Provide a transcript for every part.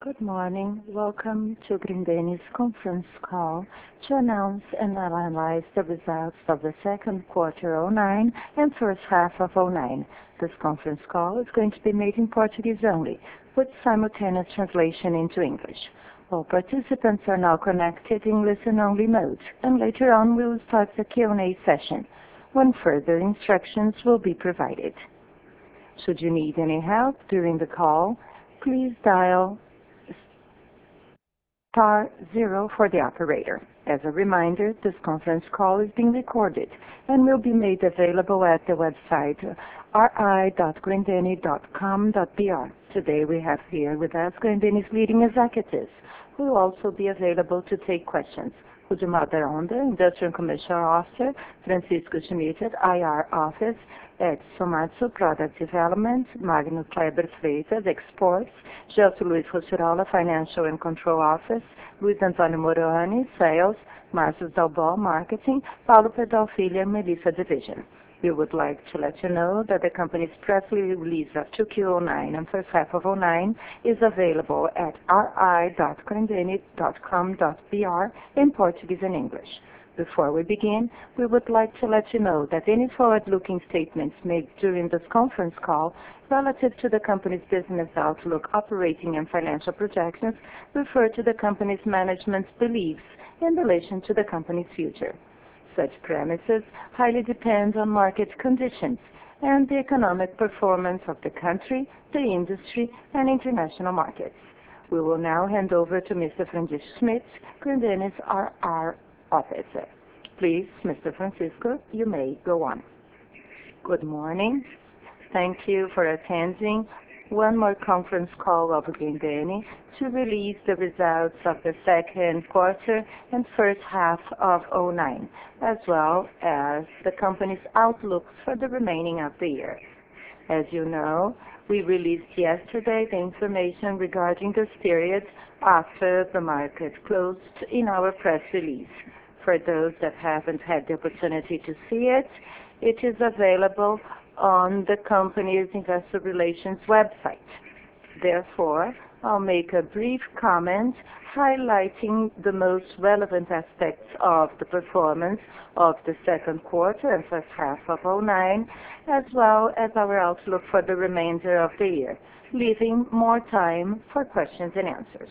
Good morning. Welcome to Grendene's conference call to announce and analyze the results of the second quarter 09 and first half of 09. This conference call is going to be made in Portuguese only, with simultaneous translation into English. All participants are now connected in listen-only mode, and later on we will start the Q&A session, when further instructions will be provided. Should you need any help during the call, please dial star 0 for the operator. As a reminder, this conference call is being recorded and will be made available at the website ri.grendene.com.br. Today we have here with us Grendene's leading executives, who will also be available to take questions. Rudimar Daraunda, Industrial and Commercial Officer, Francisco Schmidt, IR Office, Edson Matsu, Product Development, Magno Kleber Freitas, Exports, Gelson Luiz Rostirola, Financial and Control Office, Luiz Antônio Moroni, Sales, Marcos Dalbó, Marketing, Paulo Pedal Filho, and Melissa Division. We would like to let you know that the company's press release of 2Q09 and first half of 09 is available at ri.grendene.com.br in Portuguese and English. Before we begin, we would like to let you know that any forward-looking statements made during this conference call relative to the company's business outlook, operating and financial projections refer to the company's management's beliefs in relation to the company's future. Such premises highly depend on market conditions and the economic performance of the country, the industry, and international markets. We will now hand over to Mr. Francisco Schmidt, Grendene's RR Officer. Please, Mr. Francisco, you may go on. Good morning. Thank you for attending one more conference call of Grendene to release the results of the second quarter and first half of 09, as well as the company's outlooks for the remaining of the year. As you know, we released yesterday the information regarding this period after the market closed in our press release. For those that haven't had the opportunity to see it, it is available on the company's investor relations website. Therefore, I'll make a brief comment highlighting the most relevant aspects of the performance of the second quarter and first half of 09, as well as our outlook for the remainder of the year, leaving more time for questions and answers.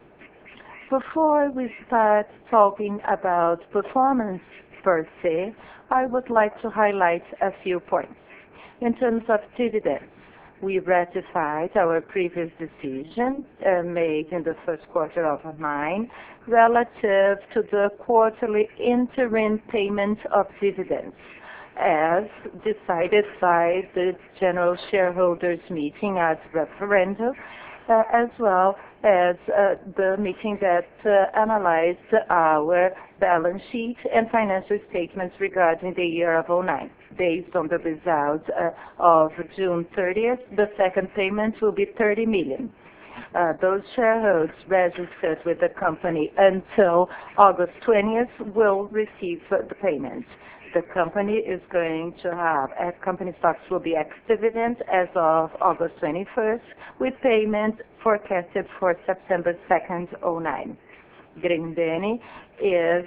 Before we start talking about performance per se, I would like to highlight a few points. In terms of dividends, we ratified our previous decision made in the first quarter of 09 relative to the quarterly interim payment of dividends, as decided by the General Shareholders Meeting as referendum, as well as the meeting that analyzed our balance sheet and financial statements regarding the year of 09. Based on the results of June 30th, the second payment will be 30 million. Those shareholders registered with the company until August 20th will receive the payment. The company is going to have, company stocks will be ex-dividend as of August 21st, with payment forecasted for September 2nd, 09. Grendene is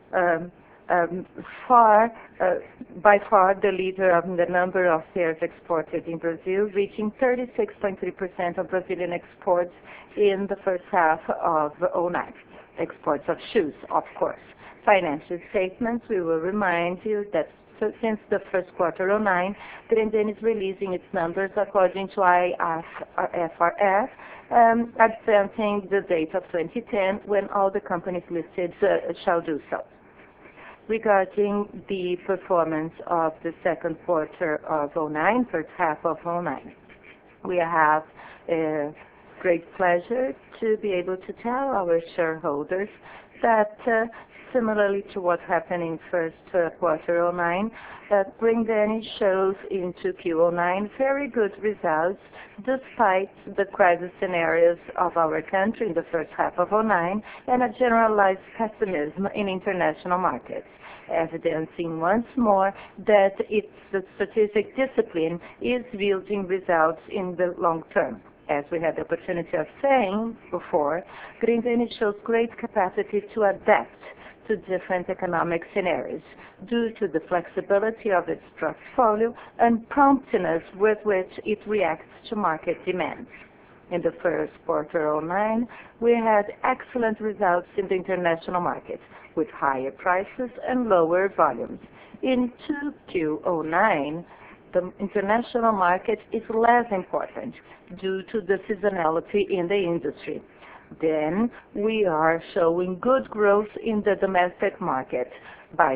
by far the leader of the number of shares exported in Brazil, reaching 36.3% of Brazilian exports in the first half of 09. Exports of shoes, of course. Financial statements, we will remind you that since the first quarter 09, Grendene is releasing its numbers according to IFRS, advancing the date of 2010 when all the companies listed shall do so. Regarding the performance of the second quarter of 09, first half of 09, we have a great pleasure to be able to tell our shareholders that similarly to what happened in first quarter 09, that Grendene shows in 2Q09 very good results despite the crisis scenarios of our country in the first half of 09 and a generalized pessimism in international markets, evidencing once more that its strategic discipline is yielding results in the long term. As we had the opportunity of saying before, Grendene shows great capacity to adapt to different economic scenarios due to the flexibility of its portfolio and promptness with which it reacts to market demands. In the first quarter 09, we had excellent results in the international market, with higher prices and lower volumes. In 2Q09, the international market is less important due to the seasonality in the industry. Then we are showing good growth in the domestic market by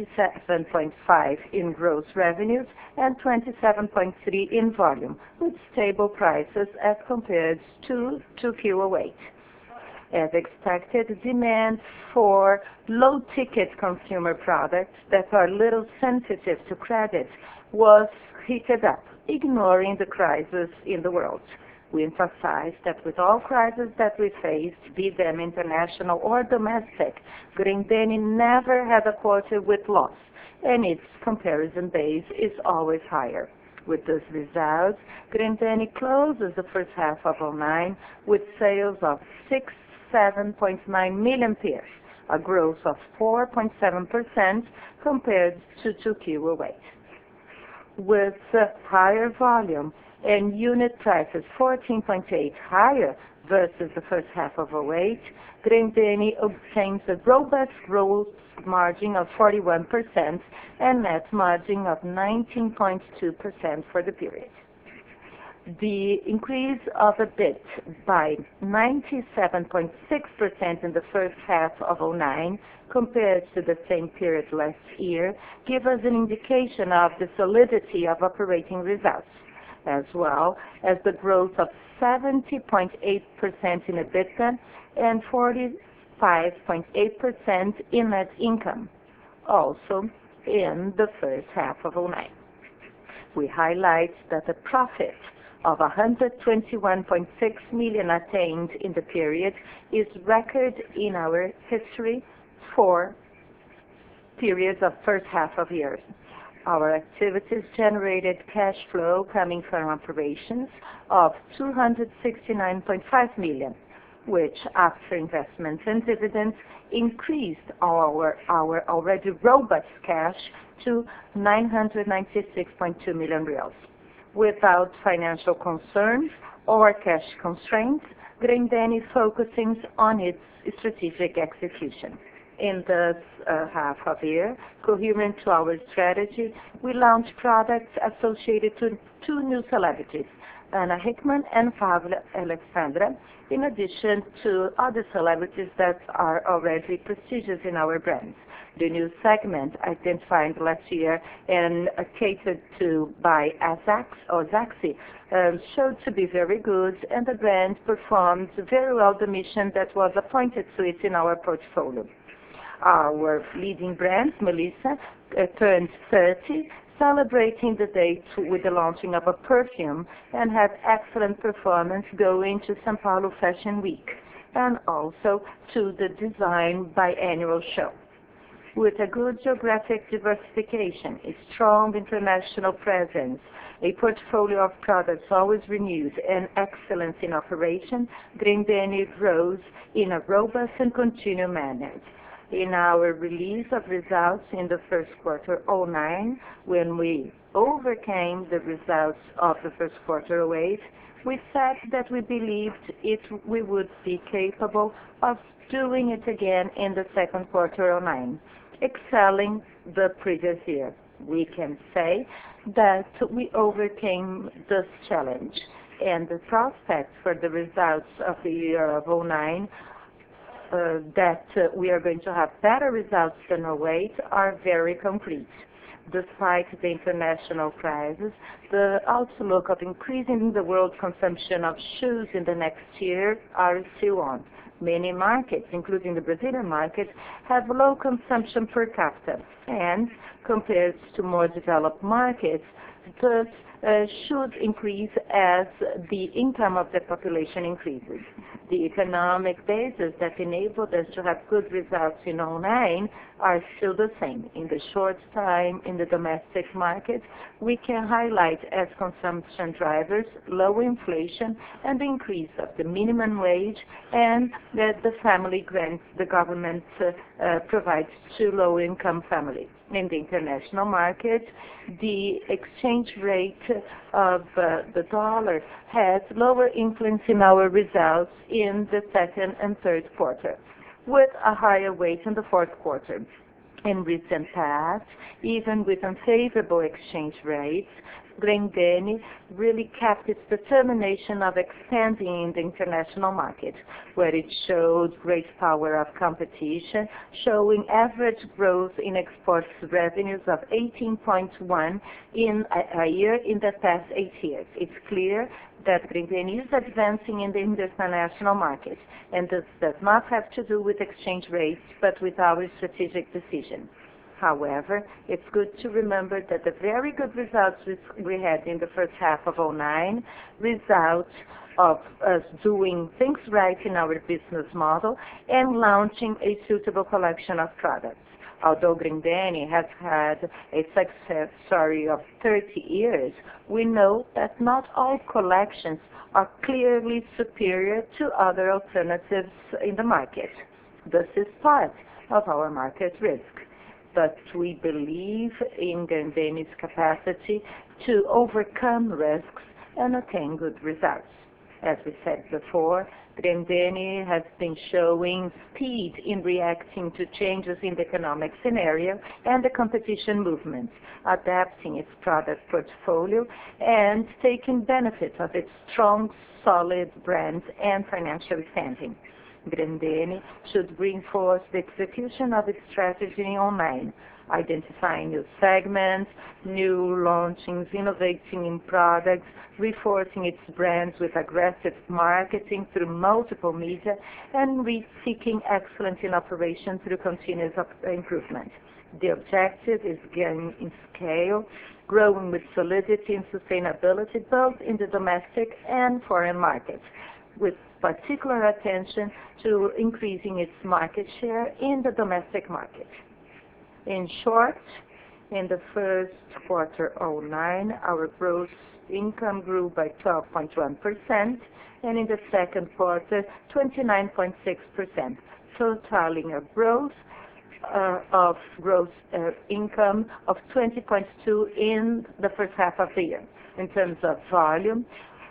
27.5 in gross revenues and 27.3 in volume, with stable prices as compared to 2Q08. As expected, demand for low-ticket consumer products that are little sensitive to credit was heated up, ignoring the crisis in the world. We emphasize that with all crises that we faced, be them international or domestic, Grendene never had a quarter with loss, and its comparison base is always higher. With this result, Grendene closes the first half of 09 with sales of 67.9 million pairs, a growth of 4.7% compared to 2Q08. With higher volume and unit prices 14.8 higher versus the first half of 08, Grendene obtains a robust gross margin of 41% and net margin of 19.2% for the period. The increase of EBIT by 97.6% in the first half of 09 compared to the same period last year give us an indication of the solidity of operating results, as well as the growth of 70.8% in EBITDA and 45.8% in net income, also in the first half of 09. We highlight that the profit of 121.6 million attained in the period is record in our history for periods of first half of years. Our activities generated cash flow coming from operations of 269.5 million, which after investments and dividends increased our already robust cash to 996.2 million reais. Without financial concerns or cash constraints, Grendene focusing on its strategic execution. In this half of year, coherent to our strategy, we launched products associated to two new celebrities, Ana Hickman and Fábio Alexandra, in addition to other celebrities that are already prestigious in our brands. The new segment identified last year and catered to by Zaxy showed to be very good, and the brand performed very well the mission that was appointed to it in our portfolio. Our leading brand, Melissa, turned 30, celebrating the date with the launching of a perfume, and had excellent performance going to São Paulo Fashion Week and also to the Design Biennial show. With a good geographic diversification, a strong international presence, a portfolio of products always renewed, and excellence in operation, Grendene grows in a robust and continued manner. In our release of results in the first quarter 09, when we overcame the results of the first quarter 08, we said that we believed we would be capable of doing it again in the second quarter 09, excelling the previous year. We can say that we overcame this challenge, and the prospects for the results of the year of 09 that we are going to have better results than 08 are very concrete. Despite the international crisis, the outlook of increasing the world consumption of shoes in the next year are still on. Many markets, including the Brazilian market, have low consumption per capita, and compared to more developed markets, this should increase as the income of the population increases. The economic basis that enabled us to have good results in 2009 are still the same. In the short time in the domestic market, we can highlight as consumption drivers low inflation and the increase of the minimum wage and that the family grants the government provides to low-income families. In the international market, the exchange rate of the dollar has lower influence in our results in the second and third quarter, with a higher weight in the fourth quarter. In recent past, even with unfavorable exchange rates, Grendene really kept its determination of expanding in the international market, where it showed great power of competition, showing average growth in exports revenues of 18.1 in a year in the past 8 years. It's clear that Grendene is advancing in the international market, and this does not have to do with exchange rates, but with our strategic decision. However, it's good to remember that the very good results we had in the first half of 2009 result of us doing things right in our business model and launching a suitable collection of products. Although Grendene has had a success story of 30 years, we know that not all collections are clearly superior to other alternatives in the market. This is part of our market risk. But we believe in Grendene's capacity to overcome risks and attain good results. As we said before, Grendene has been showing speed in reacting to changes in the economic scenario and the competition movements, adapting its product portfolio and taking benefit of its strong, solid brands and financial standing. Grendene should reinforce the execution of its strategy online, identifying new segments, new launchings, innovating in products, reinforcing its brands with aggressive marketing through multiple media, and seeking excellence in operation through continuous improvement. The objective is gaining in scale, growing with solidity and sustainability both in the domestic and foreign markets, with particular attention to increasing its market share in the domestic market. In short, in the first quarter 2009, our gross income grew by 12.1%, and in the second quarter, 29.6%, totaling a growth of gross income of 20.2% in the first half of the year. In terms of volume,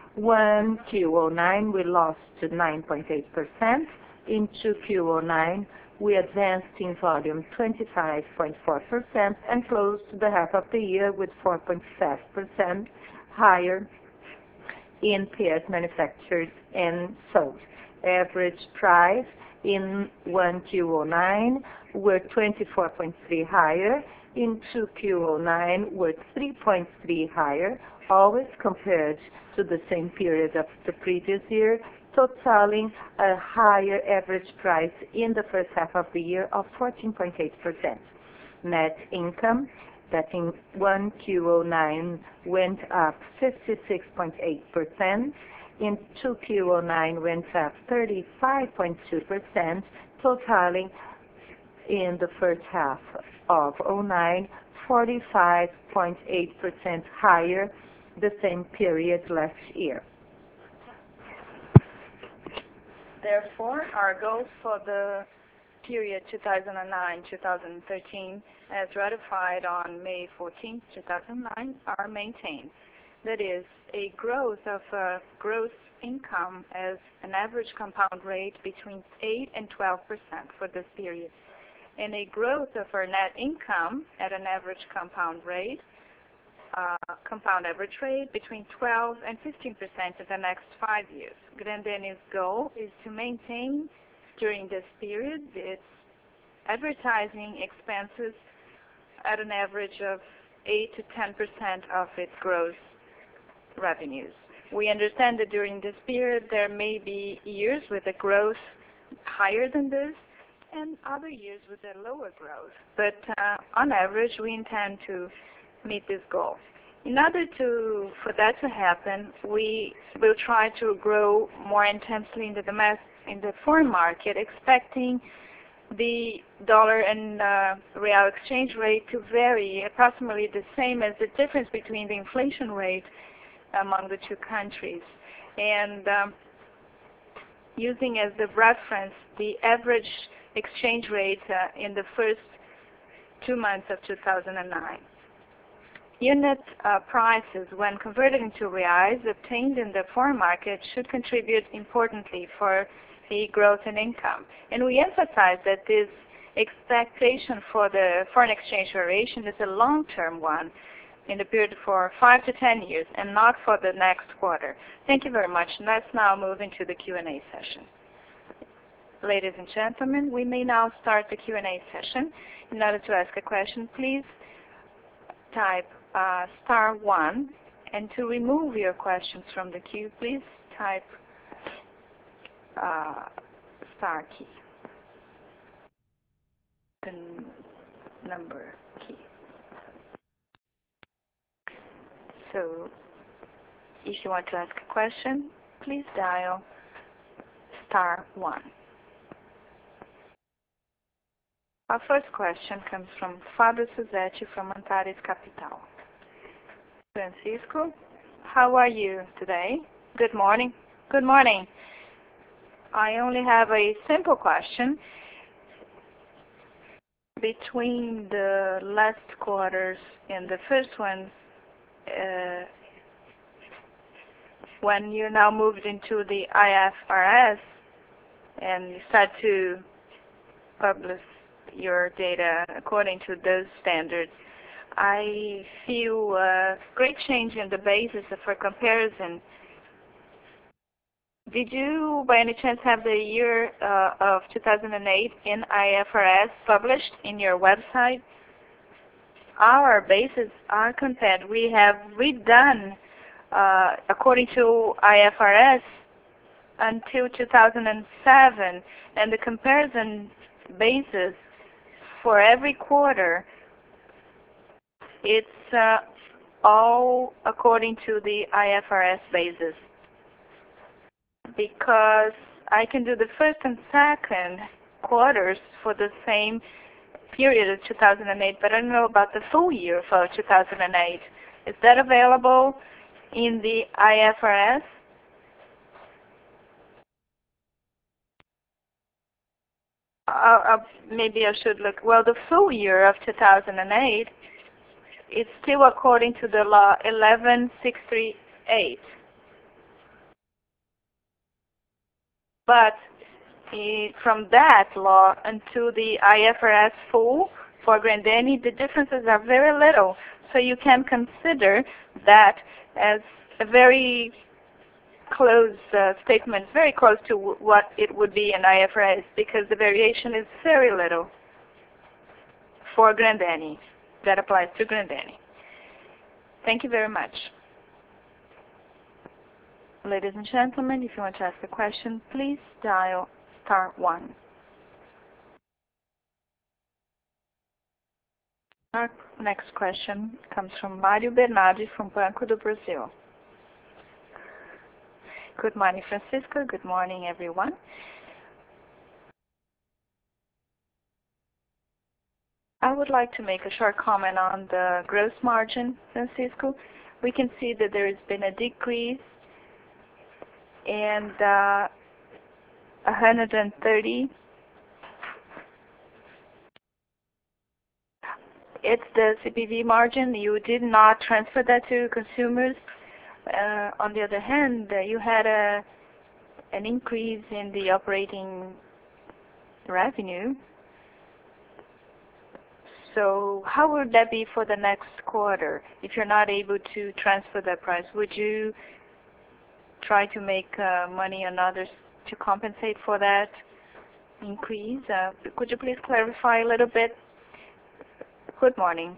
1Q09 we lost to 9.8%. In 2Q09 we advanced in volume 25.4% and closed the half of the year with 4.5% higher in pairs manufactured and sold. Average price in 1Q09 were 24.3 higher. In 2Q09 were 3.3 higher, always compared to the same period of the previous year, totaling a higher average price in the first half of the year of 14.8%. Net income that in 1Q09 went up 56.8%, in 2Q09 went up 35.2%, totaling in the first half of 2009 45.8% higher the same period last year. Therefore, our goals for the period 2009-2013, as ratified on May 14, 2009, are maintained. That is, a growth of gross income as an average compound rate between 8 and 12% for this period, and a growth of our net income at an average compound average rate between 12 and 15% in the next 5 years. Grendene's goal is to maintain during this period its advertising expenses at an average of 8 to 10% of its gross revenues. We understand that during this period there may be years with a growth higher than this and other years with a lower growth, but on average we intend to meet this goal. In order for that to happen, we will try to grow more intensely in the foreign market, expecting the dollar and real exchange rate to vary approximately the same as the difference between the inflation rate among the two countries. And using as the reference the average exchange rate in the first 2 months of 2009. Unit prices, when converted into reais obtained in the foreign market, should contribute importantly for the growth in income. And we emphasize that this expectation for the foreign exchange variation is a long-term one in the period for 5 to 10 years and not for the next quarter. Thank you very much. Let's now move into the Q&A session. Ladies and gentlemen, we may now start the Q&A session. In order to ask a question, please type *1, and to remove your questions from the queue, please type star key, the number key. So if you want to ask a question, please dial *1. Our first question comes from Fabio Suzetti from Antares Capital. Francisco, how are you today? Good morning. Good morning. I only have a simple question. Between the last quarters and the first one, when you now moved into the IFRS and you start to publish your data according to those standards, I feel a great change in the basis for comparison. Did you, by any chance, have the year of 2008 in IFRS published in your website? Our bases are compared. We have redone, according to IFRS, until 2007, and the comparison basis for every quarter, it's all according to the IFRS basis. Because I can do the first and second quarters for the same period of 2008, but I don't know about the full year for 2008. Is that available in the IFRS? Maybe I should look. Well, the full year of 2008 is still according to the law 11638. But from that law until the IFRS full for Grendene, the differences are very little. So you can consider that as a very close statement, very close to what it would be in IFRS, because the variation is very little for Grendene. That applies to Grendene. Thank you very much. Ladies and gentlemen, if you want to ask a question, please dial *1. Our next question comes from Mario Bernardi from Banco do Brasil. Good morning, Francisco. Good morning, everyone. I would like to make a short comment on the gross margin, Francisco. We can see that there has been a decrease and 130. It's the CPV margin. You did not transfer that to consumers. On the other hand, you had an increase in the operating revenue. So how would that be for the next quarter if you're not able to transfer that price? Would you try to make money on others to compensate for that increase? Could you please clarify a little bit? Good morning.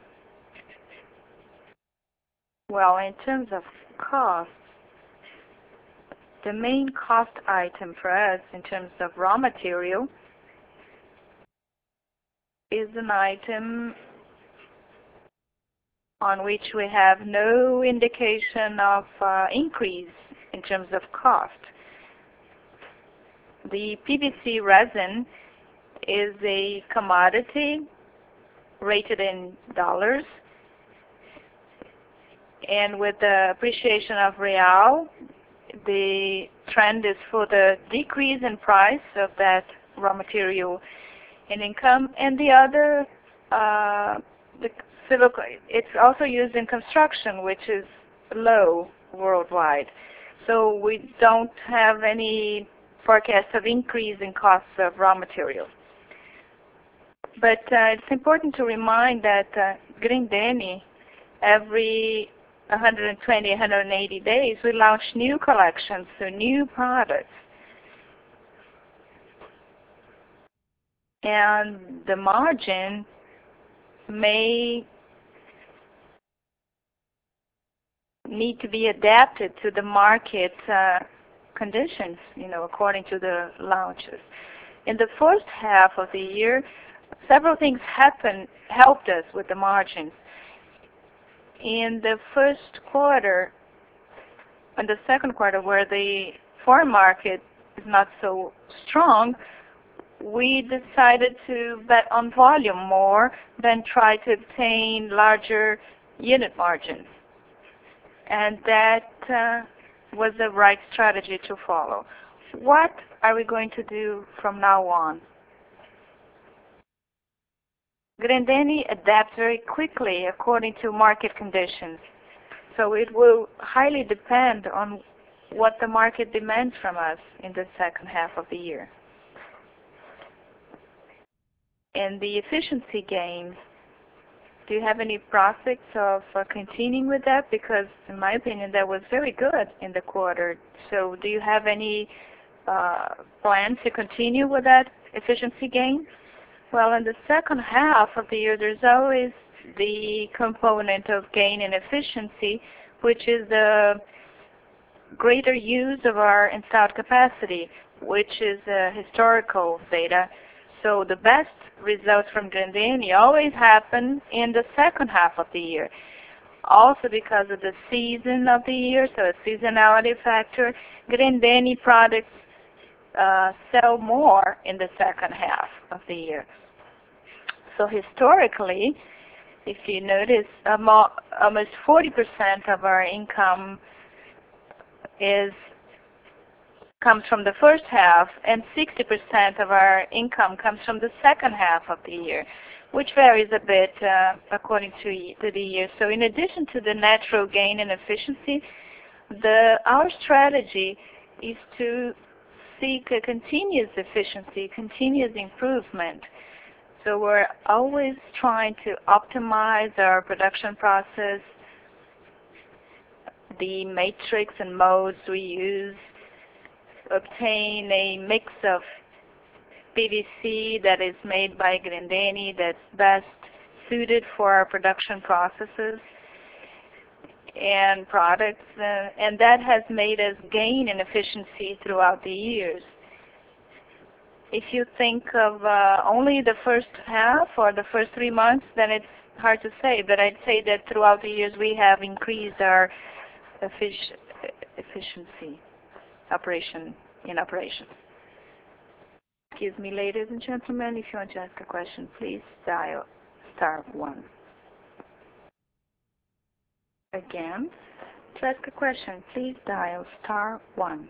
Well, in terms of costs, the main cost item for us in terms of raw material is an item on which we have no indication of increase in terms of cost. The PVC resin is a commodity rated in dollars, and with the appreciation of real, the trend is for the decrease in price of that raw material and income. And the other, the silica, it's also used in construction, which is low worldwide. So we don't have any forecast of increase in costs of raw materials. But it's important to remind that Grendene, every 120, 180 days, we launch new collections, so new products. And the margin may need to be adapted to the market conditions, according to the launches. In the first half of the year, several things helped us with the margins. In the first quarter and the second quarter, where the foreign market is not so strong, we decided to bet on volume more than try to obtain larger unit margins. And that was the right strategy to follow. What are we going to do from now on? Grendene adapts very quickly according to market conditions. So it will highly depend on what the market demands from us in the second half of the year. And the efficiency gains, do you have any prospects of continuing with that? Because in my opinion, that was very good in the quarter. So do you have any plans to continue with that efficiency gain? Well, in the second half of the year, there's always the component of gain in efficiency, which is the greater use of our installed capacity, which is historical data. So the best results from Grendene always happen in the second half of the year. Also because of the season of the year, so a seasonality factor, Grendene products sell more in the second half of the year. So historically, if you notice, almost 40% of our income comes from the first half, and 60% of our income comes from the second half of the year, which varies a bit according to the year. So in addition to the natural gain in efficiency, our strategy is to seek a continuous efficiency, continuous improvement. So we're always trying to optimize our production process, the matrix and modes we use, obtain a mix of PVC that is made by Grendene that's best suited for our production processes and products, and that has made us gain in efficiency throughout the years. If you think of only the first half or the first 3 months, then it's hard to say, but I'd say that throughout the years we have increased our efficiency in operation. Excuse me, ladies and gentlemen, if you want to ask a question, please dial *1. Again, to ask a question, please dial *1.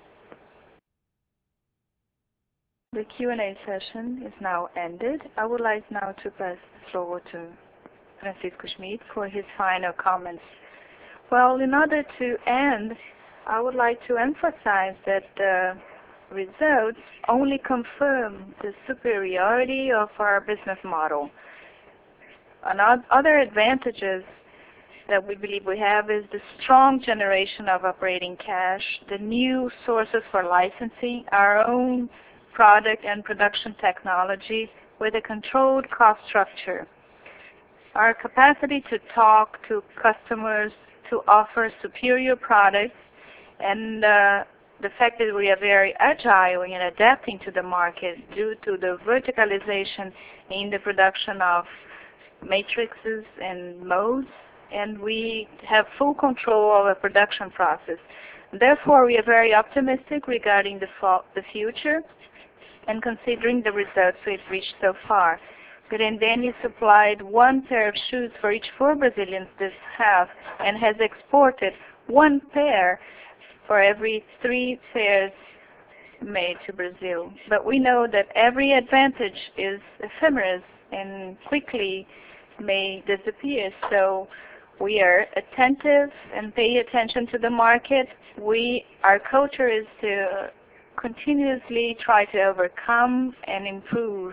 The Q&A session is now ended. I would like now to pass the floor to Francisco Schmidt for his final comments. Well, in order to end, I would like to emphasize that the results only confirm the superiority of our business model. Other advantages that we believe we have is the strong generation of operating cash, the new sources for licensing, our own product and production technology with a controlled cost structure, our capacity to talk to customers, to offer superior products, and the fact that we are very agile in adapting to the market due to the verticalization in the production of matrices and modes and we have full control of the production process. Therefore, we are very optimistic regarding the future and considering the results we've reached so far. Grendene supplied 1 pair of shoes for each 4 Brazilians this half and has exported 1 pair for every 3 pairs made to Brazil. But we know that every advantage is ephemeral and quickly may disappear. So we are attentive and pay attention to the market. Our culture is to continuously try to overcome and improve.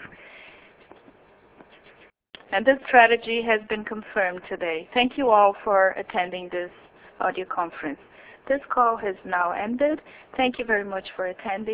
And this strategy has been confirmed today. Thank you all for attending this audio conference. This call has now ended. Thank you very much for attending.